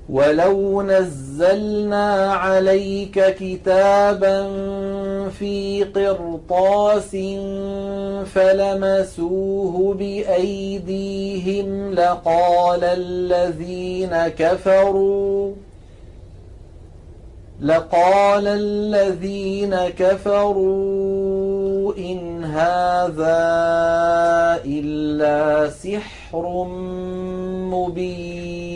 وَلَوْ نَزَّلْنَا عَلَيْكَ كِتَابًا فِي قِرْطَاسٍ فَلَمَسُوهُ بِأَيْدِيهِمْ لَقَالَ الَّذِينَ كَفَرُوا إِنْ هَٰذَا إِلَّا سِحْرٌ مُّبِينٌ.